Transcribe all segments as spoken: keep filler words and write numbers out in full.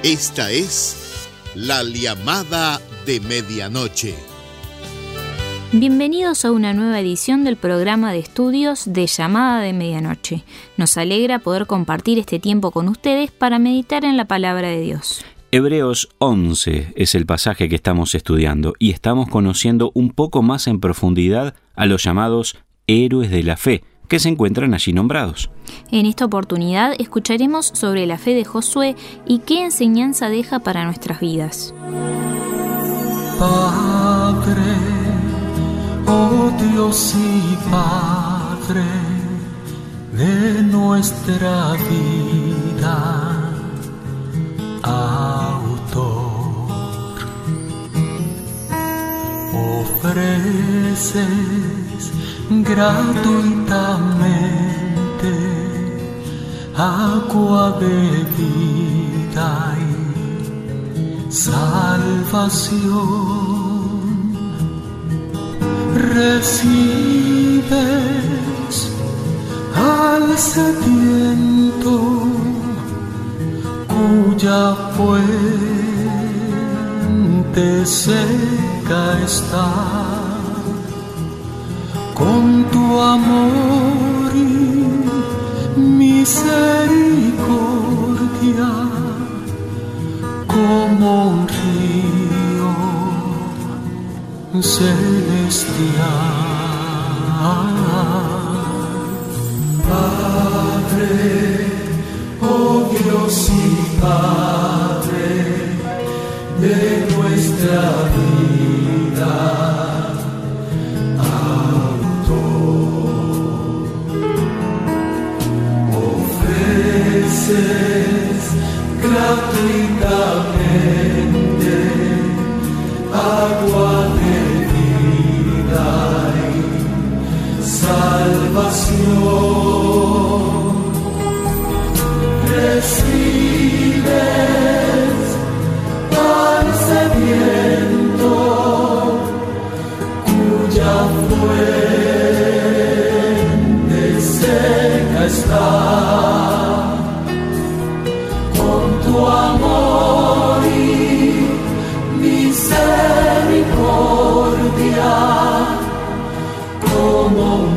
Esta es la llamada de medianoche. Bienvenidos a una nueva edición del programa de estudios de Llamada de Medianoche. Nos alegra poder compartir este tiempo con ustedes para meditar en la palabra de Dios. Hebreos once es el pasaje que estamos estudiando y estamos conociendo un poco más en profundidad a los llamados héroes de la fe, que se encuentran allí nombrados. En esta oportunidad escucharemos sobre la fe de Josué y qué enseñanza deja para nuestras vidas. Padre, oh Dios y Padre de nuestra vida, autor, ofreces gratuitamente agua de vida y salvación. Recibes al sediento cuya fuente seca está. Con tu amor y misericordia, como un río celestial. Padre, oh Dios y Padre de nuestra vida, gratuitamente agua de vida y salvación. Recibes al sediento cuya fuente seca está. Tu amor y misericordia como un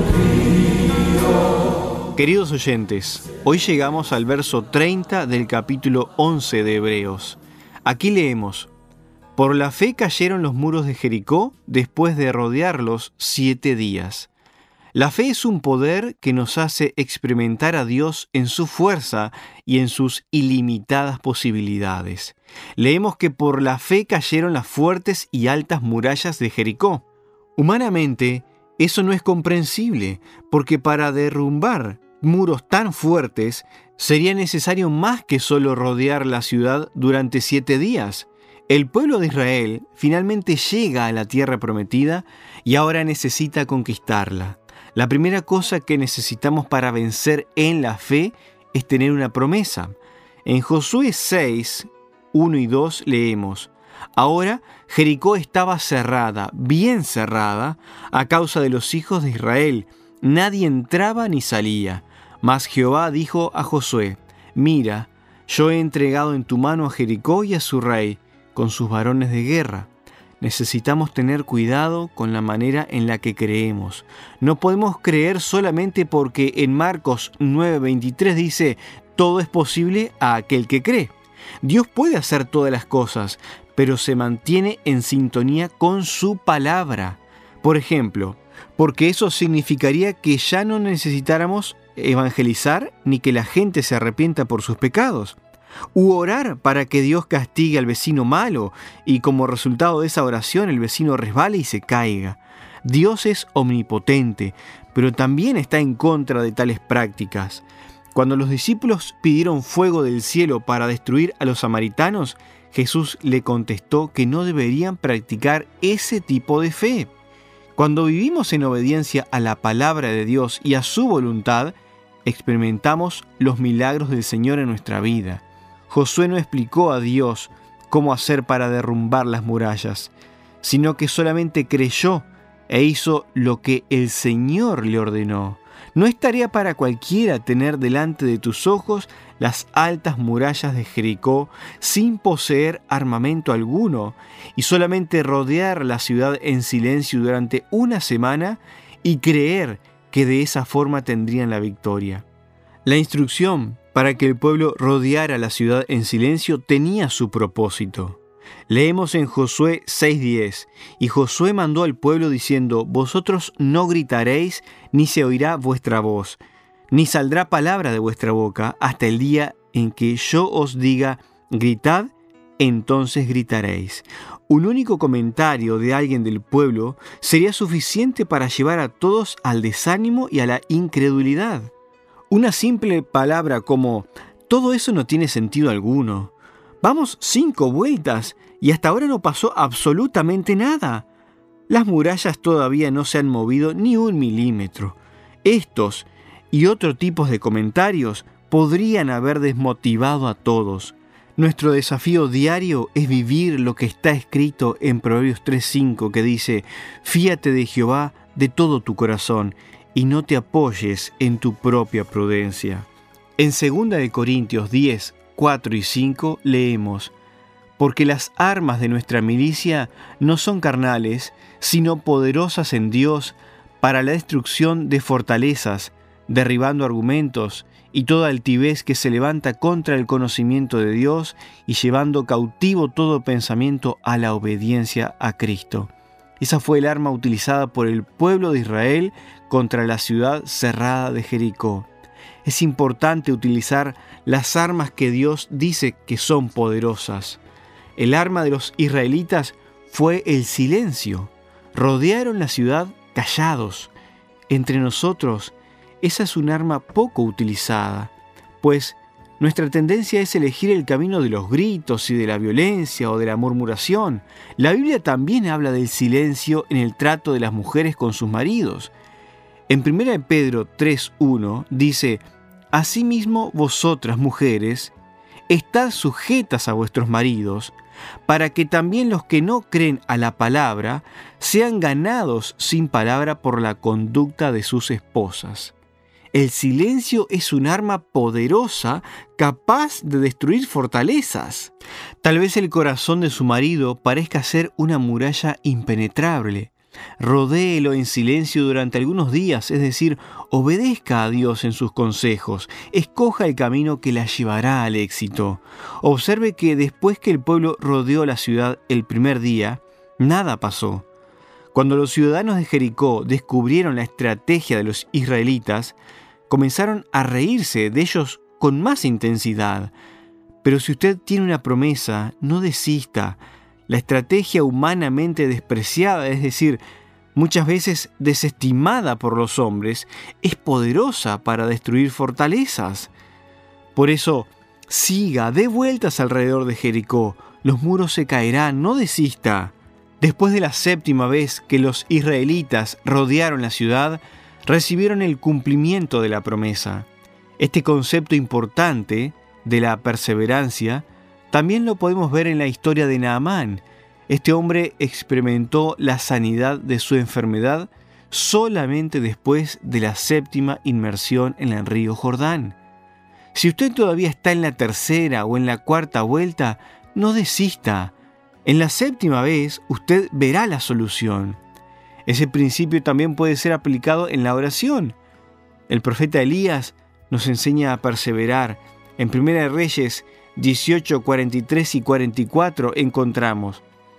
río. Queridos oyentes, hoy llegamos al verso treinta del capítulo once de Hebreos. Aquí leemos: Por la fe cayeron los muros de Jericó después de rodearlos siete días. La fe es un poder que nos hace experimentar a Dios en su fuerza y en sus ilimitadas posibilidades. Leemos que por la fe cayeron las fuertes y altas murallas de Jericó. Humanamente, eso no es comprensible, porque para derrumbar muros tan fuertes sería necesario más que solo rodear la ciudad durante siete días. El pueblo de Israel finalmente llega a la tierra prometida y ahora necesita conquistarla. La primera cosa que necesitamos para vencer en la fe es tener una promesa. En Josué seis, uno y dos leemos: Ahora Jericó estaba cerrada, bien cerrada, a causa de los hijos de Israel. Nadie entraba ni salía. Mas Jehová dijo a Josué: Mira, yo he entregado en tu mano a Jericó y a su rey, con sus varones de guerra. Necesitamos tener cuidado con la manera en la que creemos. No podemos creer solamente porque en Marcos nueve veintitrés dice: todo es posible a aquel que cree. Dios puede hacer todas las cosas, pero se mantiene en sintonía con su palabra. Por ejemplo, porque eso significaría que ya no necesitáramos evangelizar ni que la gente se arrepienta por sus pecados. U orar para que Dios castigue al vecino malo y como resultado de esa oración el vecino resbale y se caiga. Dios es omnipotente, pero también está en contra de tales prácticas. Cuando los discípulos pidieron fuego del cielo para destruir a los samaritanos, Jesús le contestó que no deberían practicar ese tipo de fe. Cuando vivimos en obediencia a la palabra de Dios y a su voluntad, experimentamos los milagros del Señor en nuestra vida. Josué no explicó a Dios cómo hacer para derrumbar las murallas, sino que solamente creyó e hizo lo que el Señor le ordenó. No es tarea para cualquiera tener delante de tus ojos las altas murallas de Jericó sin poseer armamento alguno y solamente rodear la ciudad en silencio durante una semana y creer que de esa forma tendrían la victoria. La instrucción para que el pueblo rodeara la ciudad en silencio tenía su propósito. Leemos en Josué seis diez, y Josué mandó al pueblo diciendo: vosotros no gritaréis, ni se oirá vuestra voz, ni saldrá palabra de vuestra boca, hasta el día en que yo os diga, gritad, entonces gritaréis. Un único comentario de alguien del pueblo sería suficiente para llevar a todos al desánimo y a la incredulidad. Una simple palabra como: todo eso no tiene sentido alguno. Vamos cinco vueltas y hasta ahora no pasó absolutamente nada. Las murallas todavía no se han movido ni un milímetro. Estos y otros tipos de comentarios podrían haber desmotivado a todos. Nuestro desafío diario es vivir lo que está escrito en Proverbios tres cinco, que dice: fíate de Jehová de todo tu corazón y no te apoyes en tu propia prudencia. En segunda de Corintios diez, cuatro y cinco leemos: porque las armas de nuestra milicia no son carnales, sino poderosas en Dios para la destrucción de fortalezas, derribando argumentos y toda altivez que se levanta contra el conocimiento de Dios y llevando cautivo todo pensamiento a la obediencia a Cristo. Esa fue el arma utilizada por el pueblo de Israel contra la ciudad cerrada de Jericó. Es importante utilizar las armas que Dios dice que son poderosas. El arma de los israelitas fue el silencio. Rodearon la ciudad callados. Entre nosotros, esa es un arma poco utilizada, pues nuestra tendencia es elegir el camino de los gritos y de la violencia o de la murmuración. La Biblia también habla del silencio en el trato de las mujeres con sus maridos. En primera de Pedro tres uno dice: asimismo vosotras, mujeres, estad sujetas a vuestros maridos, para que también los que no creen a la palabra sean ganados sin palabra por la conducta de sus esposas. El silencio es un arma poderosa capaz de destruir fortalezas. Tal vez el corazón de su marido parezca ser una muralla impenetrable. Rodéelo en silencio durante algunos días, es decir, obedezca a Dios en sus consejos, escoja el camino que la llevará al éxito. Observe que después que el pueblo rodeó la ciudad el primer día, nada pasó. Cuando los ciudadanos de Jericó descubrieron la estrategia de los israelitas, comenzaron a reírse de ellos con más intensidad. Pero si usted tiene una promesa, no desista. La estrategia humanamente despreciada, es decir, muchas veces desestimada por los hombres, es poderosa para destruir fortalezas. Por eso, siga, dé vueltas alrededor de Jericó. Los muros se caerán, no desista. Después de la séptima vez que los israelitas rodearon la ciudad, recibieron el cumplimiento de la promesa. Este concepto importante de la perseverancia también lo podemos ver en la historia de Naamán. Este hombre experimentó la sanidad de su enfermedad solamente después de la séptima inmersión en el río Jordán. Si usted todavía está en la tercera o en la cuarta vuelta, no desista. En la séptima vez usted verá la solución. Ese principio también puede ser aplicado en la oración. El profeta Elías nos enseña a perseverar. En Primera de Reyes dieciocho, cuarenta y tres y cuarenta y cuatro encontramos: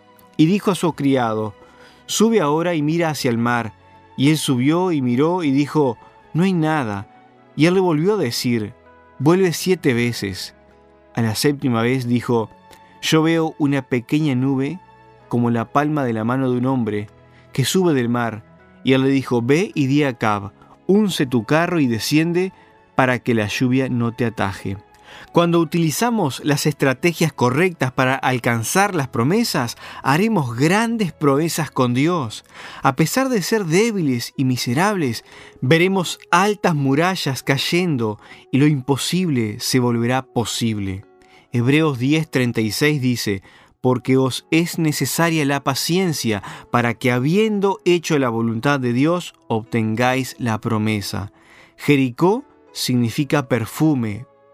y dijo a su criado: sube ahora y mira hacia el mar. Y él subió y miró y dijo: no hay nada. Y él le volvió a decir: vuelve siete veces. A la séptima vez dijo: yo veo una pequeña nube como la palma de la mano de un hombre que sube del mar. Y él le dijo: ve y di a Acab, unce tu carro y desciende para que la lluvia no te ataje. Cuando utilizamos las estrategias correctas para alcanzar las promesas, haremos grandes proezas con Dios. A pesar de ser débiles y miserables, veremos altas murallas cayendo y lo imposible se volverá posible. Hebreos diez, treinta y seis dice: porque os es necesaria la paciencia para que, habiendo hecho la voluntad de Dios, obtengáis la promesa. Jericó significa perfume,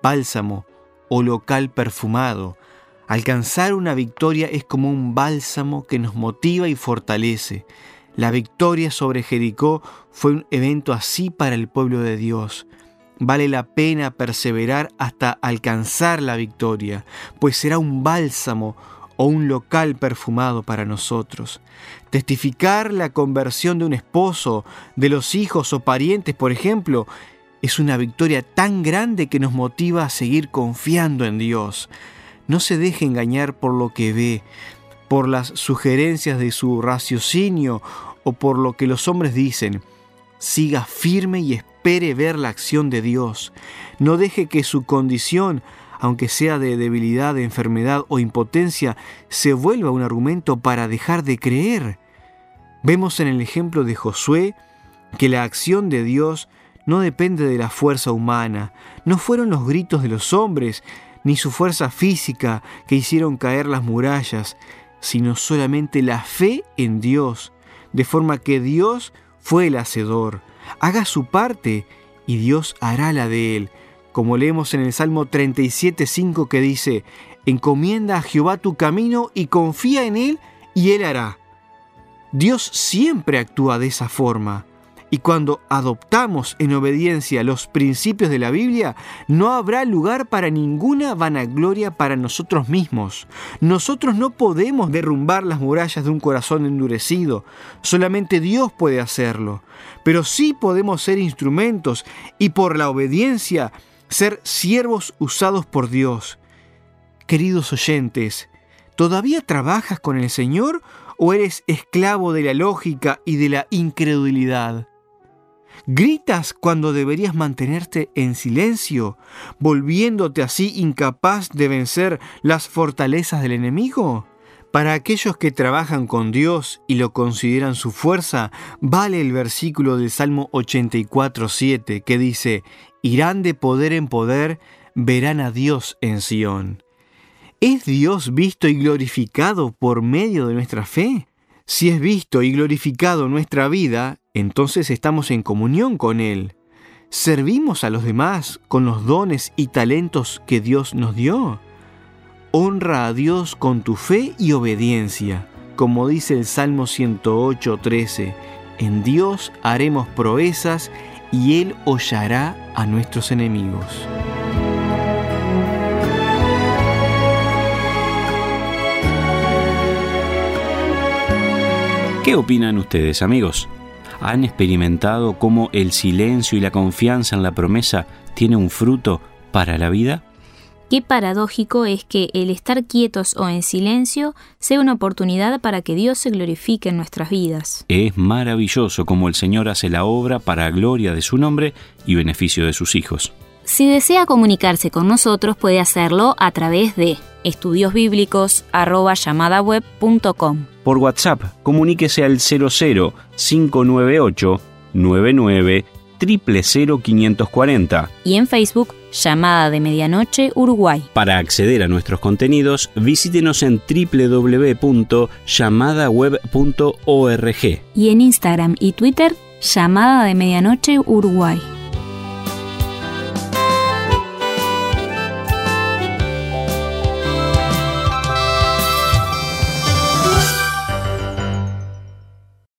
bálsamo o local perfumado. Alcanzar una victoria es como un bálsamo que nos motiva y fortalece. La victoria sobre Jericó fue un evento así para el pueblo de Dios. Vale la pena perseverar hasta alcanzar la victoria, pues será un bálsamo o un local perfumado para nosotros. Testificar la conversión de un esposo, de los hijos o parientes, por ejemplo, es una victoria tan grande que nos motiva a seguir confiando en Dios. No se deje engañar por lo que ve, por las sugerencias de su raciocinio o por lo que los hombres dicen. Siga firme y espere ver la acción de Dios. No deje que su condición, aunque sea de debilidad, de enfermedad o impotencia, se vuelva un argumento para dejar de creer. Vemos en el ejemplo de Josué que la acción de Dios no depende de la fuerza humana. No fueron los gritos de los hombres, ni su fuerza física que hicieron caer las murallas, sino solamente la fe en Dios, de forma que Dios fue el hacedor. Haga su parte y Dios hará la de él, como leemos en el Salmo treinta y siete, cinco, que dice: encomienda a Jehová tu camino y confía en él y él hará. Dios siempre actúa de esa forma. Y cuando adoptamos en obediencia los principios de la Biblia, no habrá lugar para ninguna vanagloria para nosotros mismos. Nosotros no podemos derrumbar las murallas de un corazón endurecido. Solamente Dios puede hacerlo. Pero sí podemos ser instrumentos y por la obediencia ser siervos usados por Dios. Queridos oyentes, ¿todavía trabajas con el Señor o eres esclavo de la lógica y de la incredulidad? ¿Gritas cuando deberías mantenerte en silencio, volviéndote así incapaz de vencer las fortalezas del enemigo? Para aquellos que trabajan con Dios y lo consideran su fuerza, vale el versículo del Salmo ochenta y cuatro, siete, que dice: irán de poder en poder, verán a Dios en Sión. ¿Es Dios visto y glorificado por medio de nuestra fe? Si es visto y glorificado en nuestra vida, entonces estamos en comunión con Él. ¿Servimos a los demás con los dones y talentos que Dios nos dio? Honra a Dios con tu fe y obediencia. Como dice el Salmo ciento ocho, trece, en Dios haremos proezas y Él hollará a nuestros enemigos. ¿Qué opinan ustedes, amigos? ¿Han experimentado cómo el silencio y la confianza en la promesa tiene un fruto para la vida? Qué paradójico es que el estar quietos o en silencio sea una oportunidad para que Dios se glorifique en nuestras vidas. Es maravilloso cómo el Señor hace la obra para gloria de su nombre y beneficio de sus hijos. Si desea comunicarse con nosotros, puede hacerlo a través de estudiosbíblicos arroba llamadaweb punto com. Por WhatsApp, comuníquese al cero cero cinco nueve ocho nueve nueve cero cero cero quinientos cuarenta. Y en Facebook, Llamada de Medianoche Uruguay. Para acceder a nuestros contenidos, visítenos en doble u doble u doble u punto llamadaweb punto org. Y en Instagram y Twitter, Llamada de Medianoche Uruguay.